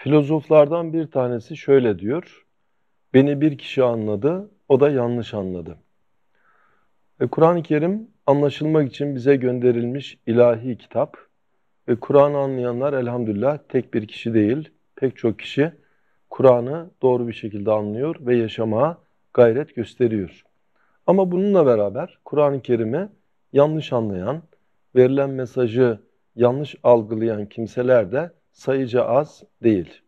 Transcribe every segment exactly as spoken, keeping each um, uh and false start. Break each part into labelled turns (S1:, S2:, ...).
S1: Filozoflardan bir tanesi şöyle diyor: beni bir kişi anladı, o da yanlış anladı. Ve Kur'an-ı Kerim anlaşılmak için bize gönderilmiş ilahi kitap ve Kur'an'ı anlayanlar elhamdülillah tek bir kişi değil, pek çok kişi Kur'an'ı doğru bir şekilde anlıyor ve yaşamaya gayret gösteriyor. Ama bununla beraber Kur'an-ı Kerim'i yanlış anlayan, verilen mesajı yanlış algılayan kimseler de sayıca az değil.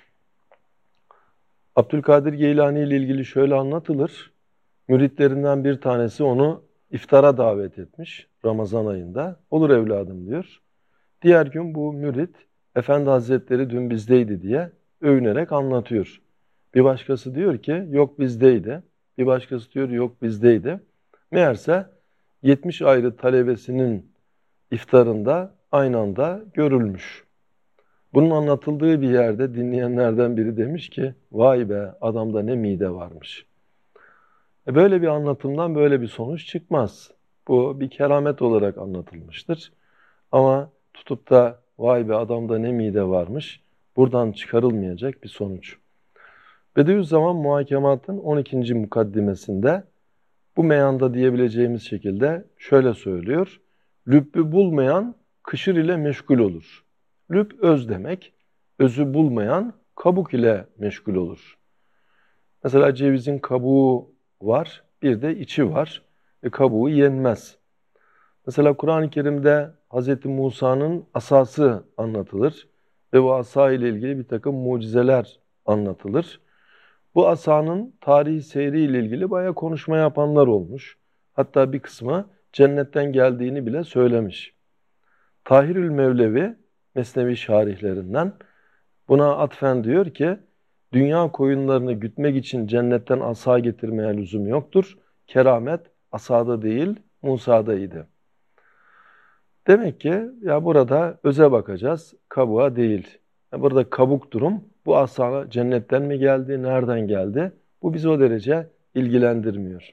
S1: Abdülkadir Geylani ile ilgili şöyle anlatılır. Müritlerinden bir tanesi onu iftara davet etmiş Ramazan ayında. Olur evladım diyor. Diğer gün bu mürit Efendi Hazretleri dün bizdeydi diye övünerek anlatıyor. Bir başkası diyor ki yok bizdeydi. Bir başkası diyor yok bizdeydi. Meğerse yetmiş ayrı talebesinin iftarında aynı anda görülmüş. Bunun anlatıldığı bir yerde dinleyenlerden biri demiş ki vay be adamda ne mide varmış. E böyle bir anlatımdan böyle bir sonuç çıkmaz. Bu bir keramet olarak anlatılmıştır. Ama tutup da vay be adamda ne mide varmış buradan çıkarılmayacak bir sonuç. Bediüzzaman Muhakemat'ın on ikinci mukaddimesinde bu meyanda diyebileceğimiz şekilde şöyle söylüyor. Lübbü bulmayan kışır ile meşgul olur. Lüb öz demek. Özü bulmayan kabuk ile meşgul olur. Mesela cevizin kabuğu var, bir de içi var. E, kabuğu yenmez. Mesela Kur'an-ı Kerim'de Hz. Musa'nın asası anlatılır ve bu asa ile ilgili bir takım mucizeler anlatılır. Bu asanın tarihi seyri ile ilgili bayağı konuşma yapanlar olmuş. Hatta bir kısmı cennetten geldiğini bile söylemiş. Tahirül Mevlevi Mesnevi şarihlerinden buna atfen diyor ki dünya koyunlarını gütmek için cennetten asa getirmeye lüzum yoktur. Keramet asada değil Musa'da idi. Demek ki ya burada öze bakacağız, kabuğa değil. Ya burada kabuk durum, bu asa cennetten mi geldi, nereden geldi? Bu bizi o derece ilgilendirmiyor.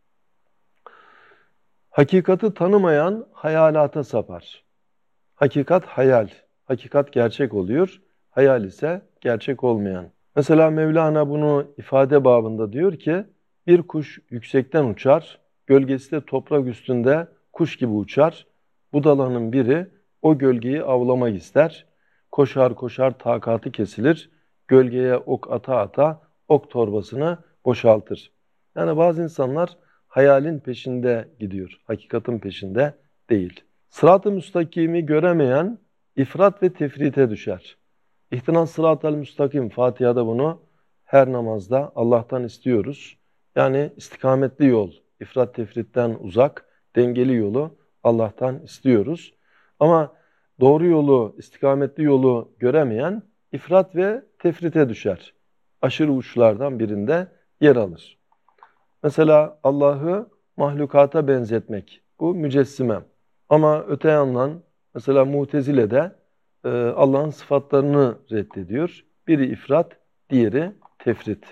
S1: Hakikati tanımayan hayalata sapar. Hakikat hayal, hakikat gerçek oluyor, hayal ise gerçek olmayan. Mesela Mevlana bunu ifade babında diyor ki, bir kuş yüksekten uçar, gölgesi de toprak üstünde kuş gibi uçar. Budalanın biri o gölgeyi avlamak ister. Koşar koşar takatı kesilir. Gölgeye ok ata ata ok torbasını boşaltır. Yani bazı insanlar hayalin peşinde gidiyor. Hakikatin peşinde değil. Sırat-ı müstakimi göremeyen ifrat ve tefrite düşer. İhtinas sırat-ı müstakim Fatiha'da bunu her namazda Allah'tan istiyoruz. Yani istikametli yol, ifrat tefritten uzak, dengeli yolu Allah'tan istiyoruz. Ama doğru yolu, istikametli yolu göremeyen ifrat ve tefrite düşer. Aşırı uçlardan birinde yer alır. Mesela Allah'ı mahlukata benzetmek, bu mücessime. Ama öte yandan mesela Mutezile de e, Allah'ın sıfatlarını reddediyor. Biri ifrat, diğeri tefrit.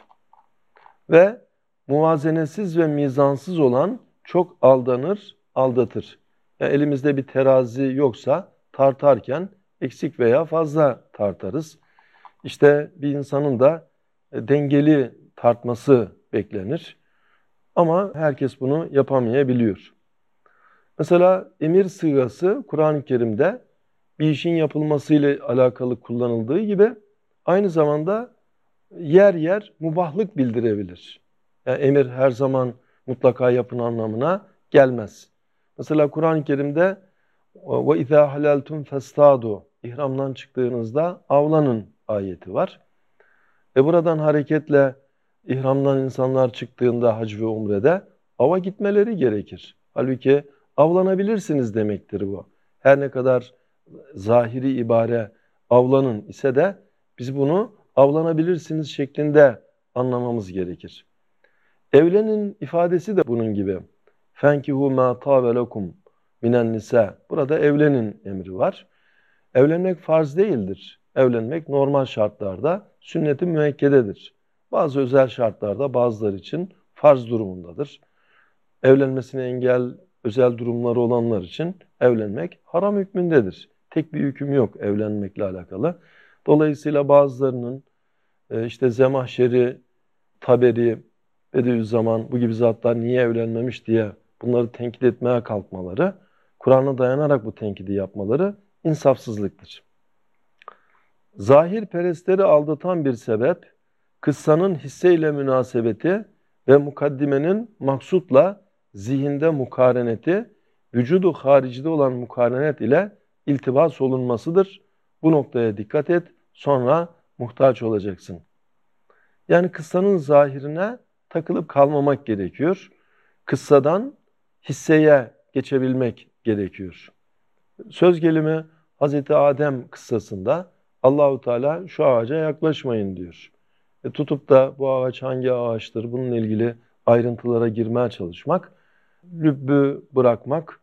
S1: Ve muvazenesiz ve mizansız olan çok aldanır, aldatır. Yani elimizde bir terazi yoksa tartarken eksik veya fazla tartarız. İşte bir insanın da e, dengeli tartması beklenir. Ama herkes bunu yapamayabiliyor. Mesela emir sığası Kur'an-ı Kerim'de bir işin yapılmasıyla alakalı kullanıldığı gibi aynı zamanda yer yer mubahlık bildirebilir. Yani emir her zaman mutlaka yapın anlamına gelmez. Mesela Kur'an-ı Kerim'de ve izâ haleltum festâdu ihramdan çıktığınızda avlanın ayeti var. Ve buradan hareketle ihramdan insanlar çıktığında hac ve umrede ava gitmeleri gerekir. Halbuki avlanabilirsiniz demektir bu. Her ne kadar zahiri ibare avlanın ise de biz bunu avlanabilirsiniz şeklinde anlamamız gerekir. Evlenin ifadesi de bunun gibi. Fenkihu ma tabe lekum minen nisa. Burada evlenin emri var. Evlenmek farz değildir. Evlenmek normal şartlarda sünnet-i müekkededir. Bazı özel şartlarda bazıları için farz durumundadır. Evlenmesine engel özel durumları olanlar için evlenmek haram hükmündedir. Tek bir hüküm yok evlenmekle alakalı. Dolayısıyla bazılarının e, işte Zemahşeri, Taberi, Bediüzzaman bu gibi zatlar niye evlenmemiş diye bunları tenkit etmeye kalkmaları, Kur'an'a dayanarak bu tenkidi yapmaları insafsızlıktır. Zahirperestleri aldatan bir sebep, kıssanın hisseyle münasebeti ve mukaddimenin maksutla zihinde mukareneti, vücudu haricide olan mukarenet ile iltibas olunmasıdır. Bu noktaya dikkat et, sonra muhtaç olacaksın. Yani kıssanın zahirine takılıp kalmamak gerekiyor. Kıssadan hisseye geçebilmek gerekiyor. Söz gelimi Hazreti Adem kıssasında Allahu Teala şu ağaca yaklaşmayın diyor. E tutup da bu ağaç hangi ağaçtır bununla ilgili ayrıntılara girmeye çalışmak, lübbü bırakmak,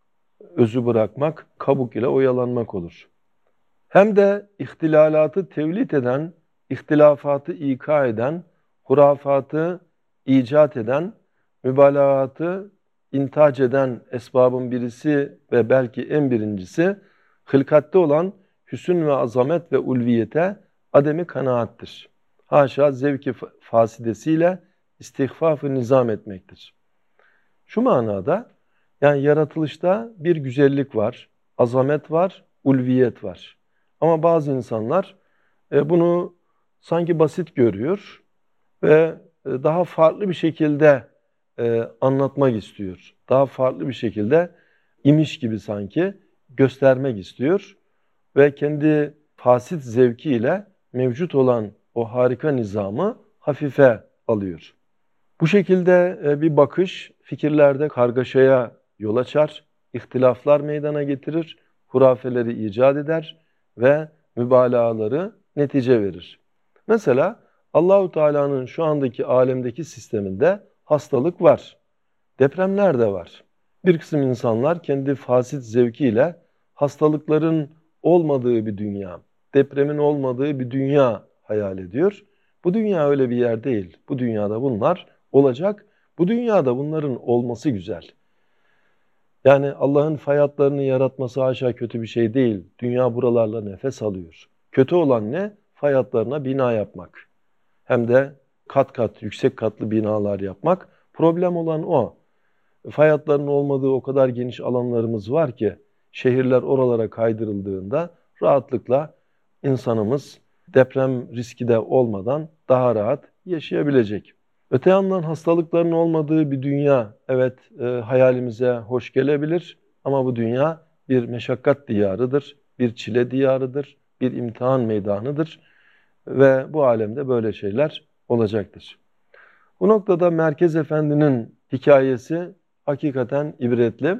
S1: özü bırakmak, kabuk ile oyalanmak olur. Hem de ihtilalatı tevlit eden, ihtilafatı ika eden, hurafatı icat eden, mübalağatı intac eden esbabın birisi ve belki en birincisi, hılkatte olan hüsn ve azamet ve ulviyete ademi kanaattir. Haşa zevki fasidesiyle istihfaf-ı nizam etmektir. Şu manada, yani yaratılışta bir güzellik var, azamet var, ulviyet var. Ama bazı insanlar e, bunu sanki basit görüyor ve e, daha farklı bir şekilde e, anlatmak istiyor. Daha farklı bir şekilde imiş gibi sanki göstermek istiyor ve kendi fasit zevkiyle mevcut olan o harika nizamı hafife alıyor. Bu şekilde e, bir bakış fikirlerde kargaşaya yol açar, ihtilaflar meydana getirir, hurafeleri icat eder ve mübalağaları netice verir. Mesela Allahu Teala'nın şu andaki alemdeki sisteminde hastalık var, depremler de var. Bir kısım insanlar kendi fasit zevkiyle hastalıkların olmadığı bir dünya, depremin olmadığı bir dünya hayal ediyor. Bu dünya öyle bir yer değil. Bu dünyada bunlar olacak. Bu dünyada bunların olması güzel. Yani Allah'ın fay hatlarını yaratması haşa kötü bir şey değil. Dünya buralarla nefes alıyor. Kötü olan ne? Fay hatlarına bina yapmak. Hem de kat kat, yüksek katlı binalar yapmak. Problem olan o. Fay hatlarının olmadığı o kadar geniş alanlarımız var ki, şehirler oralara kaydırıldığında rahatlıkla insanımız deprem riski de olmadan daha rahat yaşayabilecek. Öte yandan hastalıkların olmadığı bir dünya, evet e, hayalimize hoş gelebilir ama bu dünya bir meşakkat diyarıdır, bir çile diyarıdır, bir imtihan meydanıdır ve bu alemde böyle şeyler olacaktır. Bu noktada Merkez Efendi'nin hikayesi hakikaten ibretli.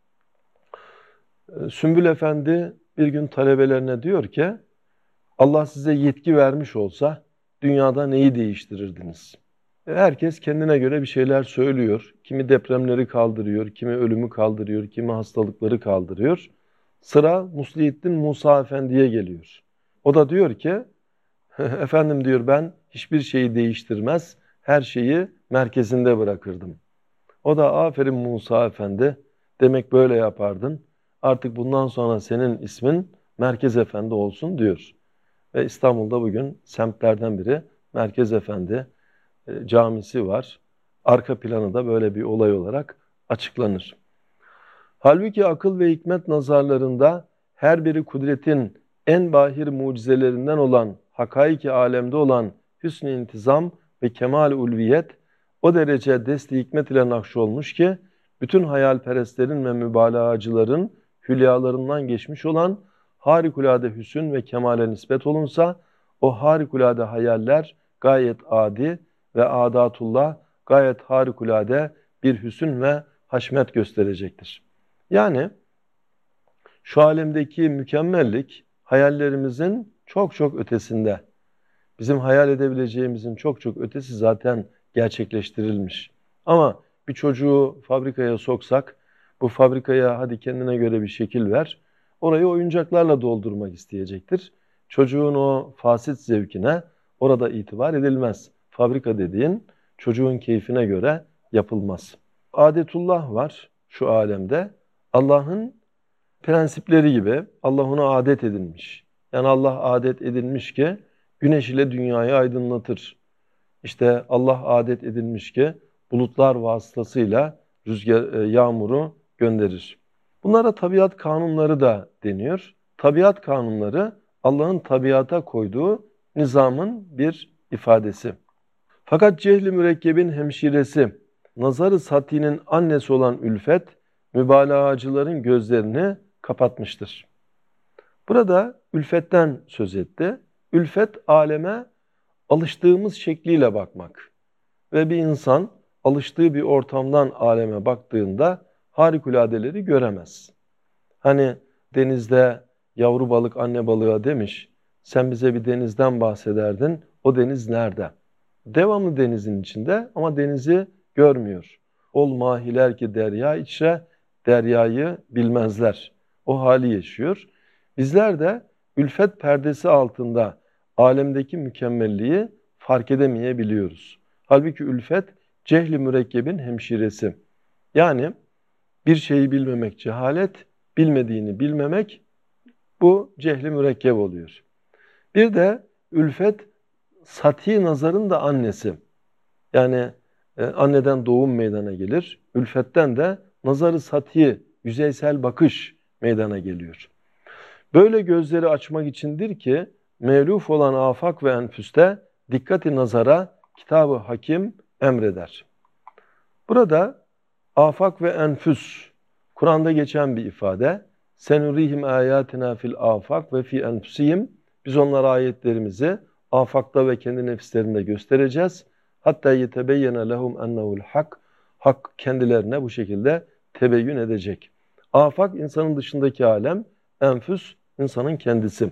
S1: Sümbül Efendi bir gün talebelerine diyor ki, Allah size yetki vermiş olsa dünyada neyi değiştirirdiniz? Herkes kendine göre bir şeyler söylüyor. Kimi depremleri kaldırıyor, kimi ölümü kaldırıyor, kimi hastalıkları kaldırıyor. Sıra Muslihiddin Musa Efendi'ye geliyor. O da diyor ki, efendim diyor ben hiçbir şeyi değiştirmez, her şeyi merkezinde bırakırdım. O da aferin Musa Efendi, demek böyle yapardın. Artık bundan sonra senin ismin Merkez Efendi olsun diyor. Ve İstanbul'da bugün semtlerden biri Merkez Efendi e, camisi var. Arka planı da böyle bir olay olarak açıklanır. Halbuki akıl ve hikmet nazarlarında her biri kudretin en bahir mucizelerinden olan, hakaiki alemde olan hüsn-i intizam ve kemal-i ulviyet o derece dest-i hikmet ile nakşolmuş ki, bütün hayalperestlerin ve mübalağacıların hülyalarından geçmiş olan harikulade hüsn ve kemale nispet olunsa, o harikulade hayaller gayet adi ve adatullah gayet harikulade bir hüsn ve haşmet gösterecektir. Yani şu alemdeki mükemmellik hayallerimizin çok çok ötesinde. Bizim hayal edebileceğimizin çok çok ötesi zaten gerçekleştirilmiş. Ama bir çocuğu fabrikaya soksak, bu fabrikaya hadi kendine göre bir şekil ver, orayı oyuncaklarla doldurmak isteyecektir. Çocuğun o fasit zevkine orada itibar edilmez. Fabrika dediğin çocuğun keyfine göre yapılmaz. Adetullah var şu alemde. Allah'ın prensipleri gibi Allah ona adet edinmiş. Yani Allah adet edilmiş ki güneş ile dünyayı aydınlatır. İşte Allah adet edilmiş ki bulutlar vasıtasıyla rüzgar, e, yağmuru gönderir. Bunlara tabiat kanunları da deniyor. Tabiat kanunları Allah'ın tabiata koyduğu nizamın bir ifadesi. Fakat cehli mürekkebin hemşiresi, nazarı satinin annesi olan Ülfet, mübalağacıların gözlerini kapatmıştır. Burada Ülfet'ten söz etti. Ülfet, aleme alıştığımız şekliyle bakmak. Ve bir insan alıştığı bir ortamdan aleme baktığında harikuladeleri göremez. Hani denizde yavru balık anne balığa demiş, sen bize bir denizden bahsederdin, o deniz nerede? Devamlı denizin içinde ama denizi görmüyor. Ol mahiler ki derya içre, deryayı bilmezler. O hali yaşıyor. Bizler de ülfet perdesi altında alemdeki mükemmelliği fark edemeyebiliyoruz. Halbuki ülfet cehli mürekkebin hemşiresi. Yani bir şeyi bilmemek cehalet, bilmediğini bilmemek bu cehli mürekkep oluyor. Bir de ülfet sati nazarın da annesi. Yani e, anneden doğum meydana gelir. Ülfetten de nazarı sati, yüzeysel bakış meydana geliyor. Böyle gözleri açmak içindir ki mevluf olan afak ve enfüste dikkati nazara Kitab-ı Hakim emreder. Burada afak ve enfüs, Kur'an'da geçen bir ifade. Senurihim ayatina fil afak ve fi enfusihim. Biz onlara ayetlerimizi afakta ve kendi nefislerinde göstereceğiz. Hatta yetebeyyene lehum ennehu'l hak. Hak kendilerine bu şekilde tebeyyün edecek. Afak insanın dışındaki alem, enfüs insanın kendisi.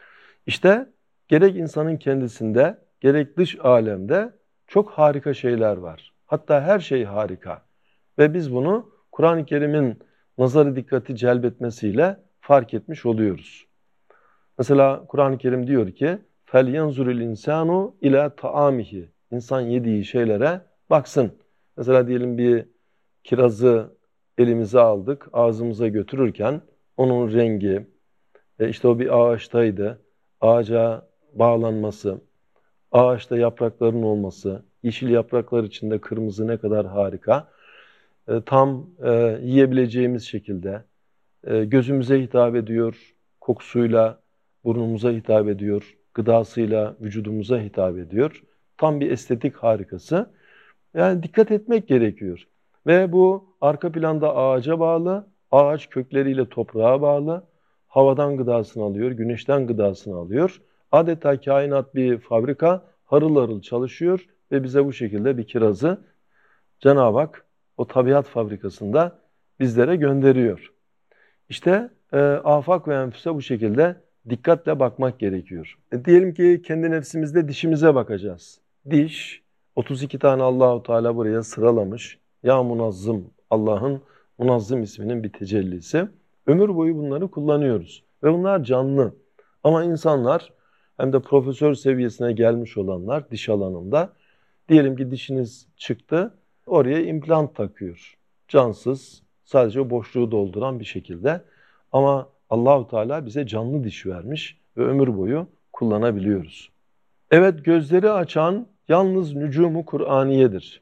S1: İşte gerek insanın kendisinde, gerek dış alemde çok harika şeyler var. Hatta her şey harika. Ve biz bunu Kur'an-ı Kerim'in nazarı dikkati celbetmesiyle fark etmiş oluyoruz. Mesela Kur'an-ı Kerim diyor ki فَلْيَنْزُرِ الْاِنْسَانُ اِلَى تَعَامِهِ İnsan yediği şeylere baksın. Mesela diyelim bir kirazı elimize aldık, ağzımıza götürürken onun rengi, e işte o bir ağaçtaydı, ağaca bağlanması, ağaçta yaprakların olması, yeşil yapraklar içinde kırmızı ne kadar harika. E, tam e, yiyebileceğimiz şekilde e, gözümüze hitap ediyor, kokusuyla burnumuza hitap ediyor, gıdasıyla vücudumuza hitap ediyor. Tam bir estetik harikası. Yani dikkat etmek gerekiyor. Ve bu arka planda ağaca bağlı, ağaç kökleriyle toprağa bağlı, havadan gıdasını alıyor, güneşten gıdasını alıyor. Adeta kainat bir fabrika, harıl harıl çalışıyor ve bize bu şekilde bir kirazı Cenab-ı Hak o tabiat fabrikasında bizlere gönderiyor. İşte e, afak ve enfüse bu şekilde dikkatle bakmak gerekiyor. E, diyelim ki kendi nefsimizde dişimize bakacağız. Diş, otuz iki tane Allahu Teala buraya sıralamış. Ya Munazzım, Allah'ın Munazzım isminin bir tecellisi. Ömür boyu bunları kullanıyoruz. Ve bunlar canlı. Ama insanlar hem de profesör seviyesine gelmiş olanlar diş alanında diyelim ki dişiniz çıktı, oraya implant takıyor. Cansız, sadece boşluğu dolduran bir şekilde. Ama Allahu Teala bize canlı diş vermiş ve ömür boyu kullanabiliyoruz. Evet, gözleri açan yalnız nücumu Kur'aniyedir.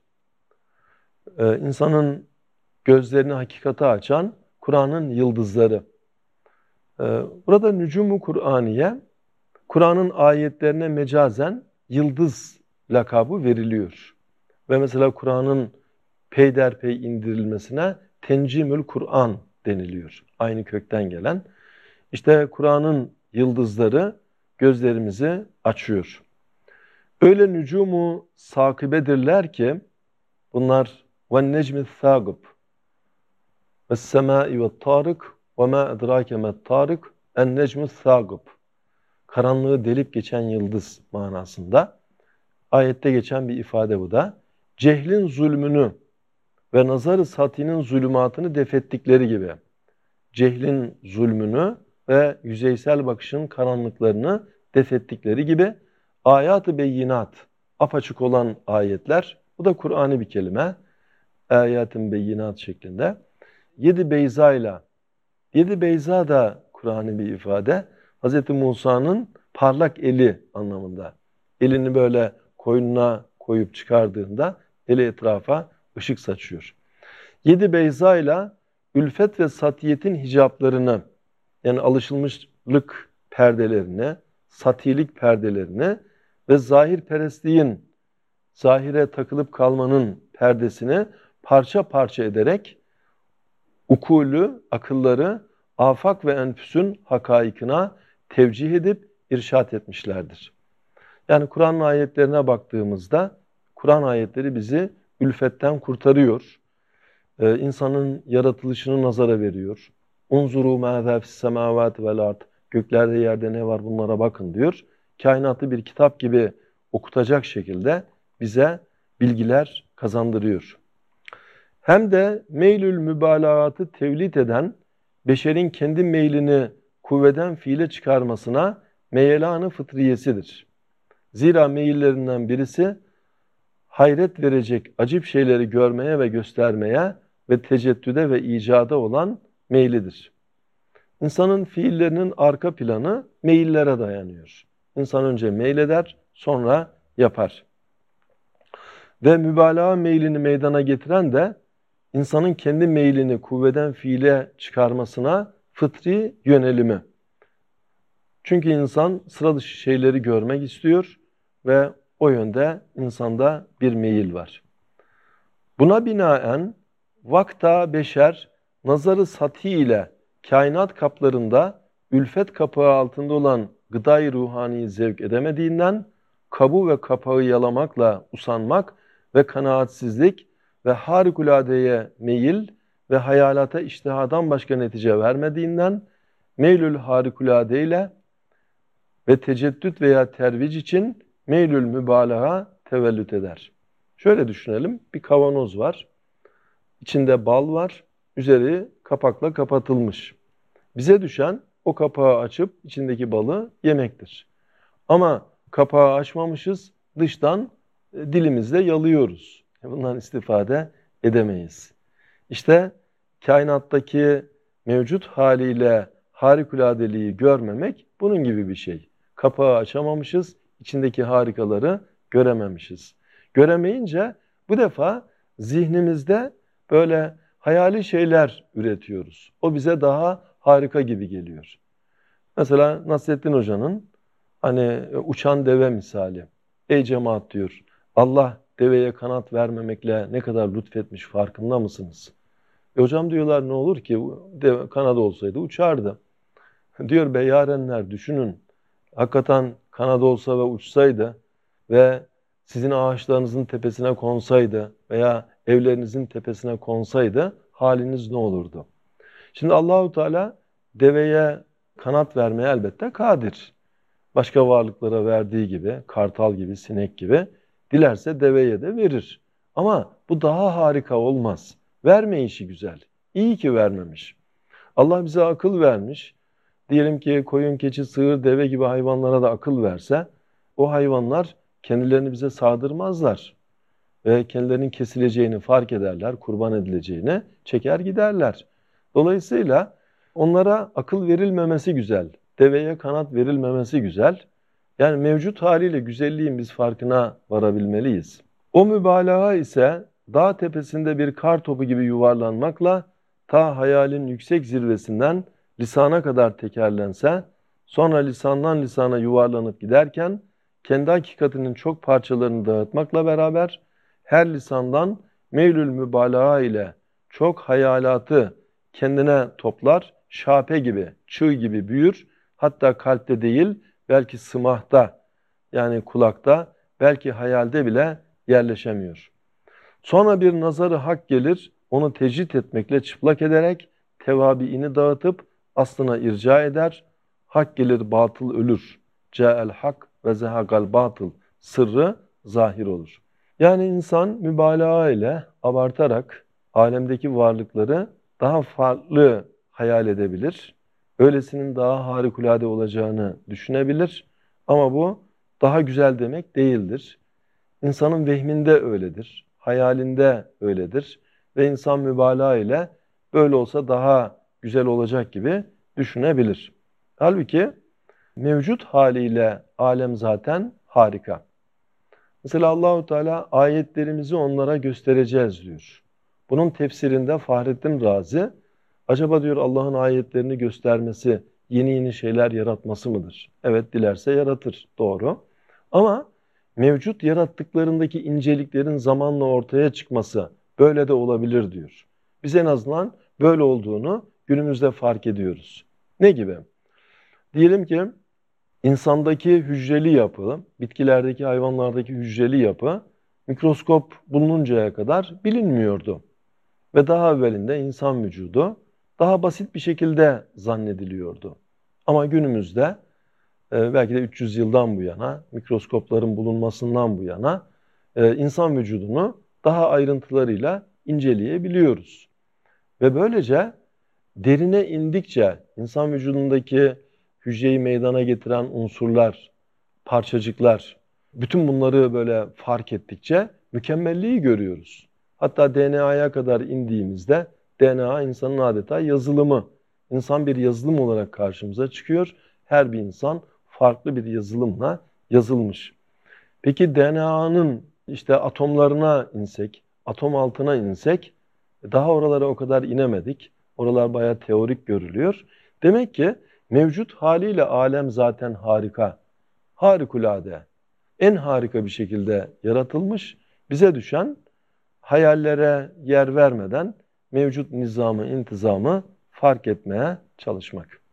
S1: Ee, insanın gözlerini hakikate açan Kur'an'ın yıldızları. Ee, burada nücumu Kur'aniye, Kur'an'ın ayetlerine mecazen yıldız lakabı veriliyor. Ve mesela Kur'an'ın peyderpey indirilmesine Tencimül Kur'an deniliyor. Aynı kökten gelen. İşte Kur'an'ın yıldızları gözlerimizi açıyor. Öyle nücumu sakibedirler ki bunlar وَالنَّجْمِ الثَّاقِبِ وَالسَّمَاءِ وَالطَّارِقِ وَمَا اَدْرَاكَ مَا النَّجْمُ الثَّاقِبِ Karanlığı delip geçen yıldız manasında. Ayette geçen bir ifade bu da. Cehlin zulmünü ve nazar-ı satinin zulümatını defettikleri gibi. Cehlin zulmünü ve yüzeysel bakışın karanlıklarını defettikleri gibi ayat-ı beyinat, apaçık olan ayetler, bu da Kur'an'ı bir kelime, ayat-ı beyinat şeklinde. Yedi beyza ile, yedi beyza da Kur'an'ı bir ifade. Hazreti Musa'nın parlak eli anlamında. Elini böyle koynuna koyup çıkardığında eli etrafa ışık saçıyor. Yedi Beyza ile ülfet ve satiyetin hicaplarını, yani alışılmışlık perdelerini, satilik perdelerini ve zahirperestliğin, zahire takılıp kalmanın perdesini parça parça ederek ukulü, akılları, afak ve enfüsün hakaikına tevcih edip irşat etmişlerdir. Yani Kur'an ayetlerine baktığımızda Kur'an ayetleri bizi ülfetten kurtarıyor. Ee, insanın yaratılışını nazara veriyor. Unzuru mâzâ fissemâvâti vel ard. Göklerde yerde ne var bunlara bakın diyor. Kainatı bir kitap gibi okutacak şekilde bize bilgiler kazandırıyor. Hem de meylül mübalağatı tevlit eden, beşerin kendi meylini kuvveden fiile çıkarmasına meyelanı fıtriyesidir. Zira meyillerinden birisi hayret verecek acip şeyleri görmeye ve göstermeye ve teceddüde ve icada olan meylidir. İnsanın fiillerinin arka planı meyillere dayanıyor. İnsan önce meyleder, sonra yapar. Ve mübalağa meylini meydana getiren de insanın kendi meylini kuvveden fiile çıkarmasına fıtri yönelimi. Çünkü insan sıra dışı şeyleri görmek istiyor ve o yönde insanda bir meyil var. Buna binaen vakta beşer nazarı sati ile kainat kaplarında ülfet kapağı altında olan gıday ruhaniyi zevk edemediğinden kabuğu ve kapağı yalamakla usanmak ve kanaatsizlik ve harikuladeye meyil ve hayalata iştihadan başka netice vermediğinden meylül harikulade ile ve teceddüt veya tervic için meylül mübalağa tevellüt eder. Şöyle düşünelim, bir kavanoz var, içinde bal var, üzeri kapakla kapatılmış. Bize düşen o kapağı açıp içindeki balı yemektir. Ama kapağı açmamışız, dıştan dilimizle yalıyoruz. Bundan istifade edemeyiz. İşte kainattaki mevcut haliyle harikuladeliği görmemek bunun gibi bir şey. Kapağı açamamışız, içindeki harikaları görememişiz. Göremeyince bu defa zihnimizde böyle hayali şeyler üretiyoruz. O bize daha harika gibi geliyor. Mesela Nasrettin Hoca'nın hani uçan deve misali. Ey cemaat diyor, Allah deveye kanat vermemekle ne kadar lütfetmiş farkında mısınız? E hocam diyorlar ne olur ki deve kanadı olsaydı uçardı. Diyor be yarenler düşünün. Hakikaten kanadı olsa ve uçsaydı ve sizin ağaçlarınızın tepesine konsaydı veya evlerinizin tepesine konsaydı haliniz ne olurdu? Şimdi Allahu Teala deveye kanat vermeye elbette kadir. Başka varlıklara verdiği gibi, kartal gibi, sinek gibi dilerse deveye de verir. Ama bu daha harika olmaz. Vermeyişi güzel. İyi ki vermemiş. Allah bize akıl vermiş. Diyelim ki koyun, keçi, sığır, deve gibi hayvanlara da akıl verse, o hayvanlar kendilerini bize sağdırmazlar. Ve kendilerinin kesileceğini fark ederler, kurban edileceğini çeker giderler. Dolayısıyla onlara akıl verilmemesi güzel, deveye kanat verilmemesi güzel. Yani mevcut haliyle güzelliğin biz farkına varabilmeliyiz. O mübalağa ise dağ tepesinde bir kar topu gibi yuvarlanmakla ta hayalin yüksek zirvesinden lisana kadar tekerlense, sonra lisandan lisana yuvarlanıp giderken kendi hakikatinin çok parçalarını dağıtmakla beraber her lisandan meylül mübalağa ile çok hayalatı kendine toplar, şape gibi, çığ gibi büyür, hatta kalpte değil, belki sımahta, yani kulakta, belki hayalde bile yerleşemiyor. Sonra bir nazarı hak gelir, onu tecrit etmekle çıplak ederek tevabiini dağıtıp aslına irca eder. Hak gelir, batıl ölür. Câel hak ve zehakal batıl. Sırrı zahir olur. Yani insan mübalağa ile abartarak alemdeki varlıkları daha farklı hayal edebilir. Öylesinin daha harikulade olacağını düşünebilir. Ama bu daha güzel demek değildir. İnsanın vehminde öyledir, hayalinde öyledir ve insan mübalağa ile böyle olsa daha güzel olacak gibi düşünebilir. Halbuki Mevcut haliyle alem zaten harika. Mesela Allahu Teala ayetlerimizi onlara göstereceğiz diyor. Bunun tefsirinde Fahrettin Razi, acaba diyor Allah'ın ayetlerini göstermesi yeni yeni şeyler yaratması mıdır? Evet, dilerse yaratır, doğru. Ama mevcut yarattıklarındaki inceliklerin zamanla ortaya çıkması böyle de olabilir diyor. Biz en azından böyle olduğunu günümüzde fark ediyoruz. Ne gibi? Diyelim ki insandaki hücreli yapı, bitkilerdeki, hayvanlardaki hücreli yapı mikroskop bulununcaya kadar bilinmiyordu. Ve daha evvelinde insan vücudu daha basit bir şekilde zannediliyordu. Ama günümüzde e, belki de üç yüz yıldan bu yana, mikroskopların bulunmasından bu yana e, insan vücudunu daha ayrıntılarıyla inceleyebiliyoruz. Ve böylece derine indikçe insan vücudundaki hücreyi meydana getiren unsurlar, parçacıklar, bütün bunları böyle fark ettikçe mükemmelliği görüyoruz. Hatta D N A'ya kadar indiğimizde D N A insanın adeta yazılımı. İnsan bir yazılım olarak karşımıza çıkıyor. Her bir insan farklı bir yazılımla yazılmış. Peki D N A'nın işte atomlarına insek, atom altına insek, daha oralara o kadar inemedik. Oralar bayağı teorik görülüyor. Demek ki mevcut haliyle alem zaten harika, harikulade, en harika bir şekilde yaratılmış. Bize düşen hayallere yer vermeden mevcut nizamı, intizamı fark etmeye çalışmak.